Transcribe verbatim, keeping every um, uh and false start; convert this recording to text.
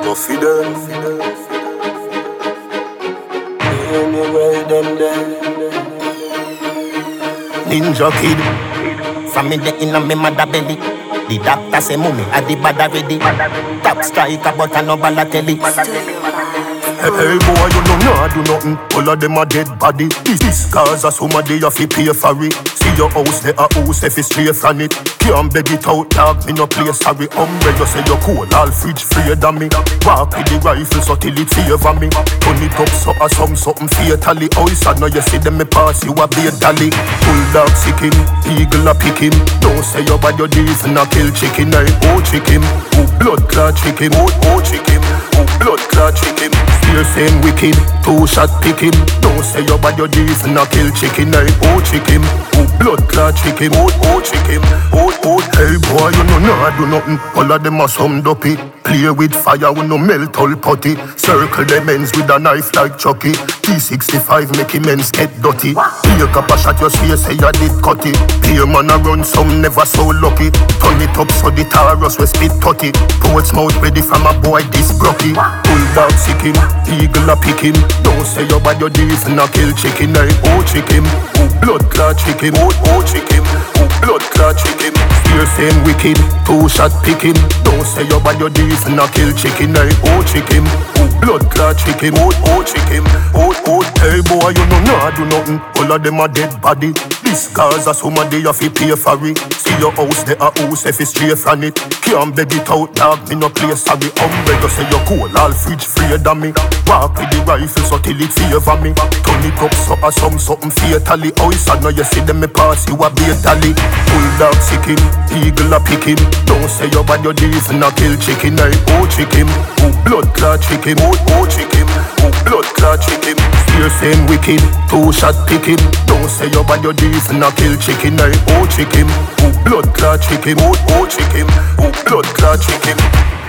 go feed them. Anyway, them there. Ninja kid, from me the inna me mother belly. The doctor say mummy a the bad already. Top striker but a no Balotelli. Hey, hey boy, you know nah do nothing. All of them a dead body. This, this cause a somebody you fi pay for it. See your house, they a house if it's straight from it. Can't beg it out, dog, me no play sorry. Umbre, you say you cool, all fridge free than me. Walk with the rifle so till it favor me. Turn it up so a some something fatally. Oh, it's sad now you see them me pass, you a be a dolly. Bull dog sick him, eagle a pick him. Don't say you bad your deeds and a kill chicken. I oh chick him, oh blood clot chick him, oh oh chick him, oh blood clot chick him. Still same wicked, two shot pick him. Don't say you bad your deeds and a kill chicken. I oh chick him, oh blood clot chick him, oh oh chick him, oh oh. Hey boy, you know nah do nothing. All of them are some dopey. Play with fire, we no melt all potty. Circle them ends with a knife like Chucky. T sixty-five make him ends get dirty. Take up a shot, your face say you did cut it. Pay man a run, some never so lucky. Turn it up so the Taurus we spit tutty. Poets mouth ready from a boy this brocky. Bull dog sick him, eagle a pick him. Don't say you bad your deeds and a kill chicken. I oh chick him, oh blood clot chick him, oh oh chick him, oh blood clot chick him. Still same wicked, two shot pick him. Don't say you bad your deeds and a kill chicken. I oh chick him, oh blood clot chick him, oh oh chick him, oh oh. Hey boy, you know nah do nothing. All of them a dead body. This cause a somebody you fi pay for it. See your house, they a house if it's straight from it. Can't beg it out, dog, me no play sorry. Umbre, you say you cool, all fridge free than me. Walk with the rifle so till it favor me. Turn it up so a some something fatally. Oh, it's sad now you see them me pass, you a be a dolly. Bull dog sick him, eagle a pick him. Don't say you bad your deeds and a kill chicken. I oh chick him, oh blood clot chick him, oh oh chick him, oh blood clot chick him. Still same wicked, two shot pick him. Don't say you bad your deeds and a kill chicken. I oh chick him, oh blood clot chick him, oh oh chick him, oh blood clot chick him.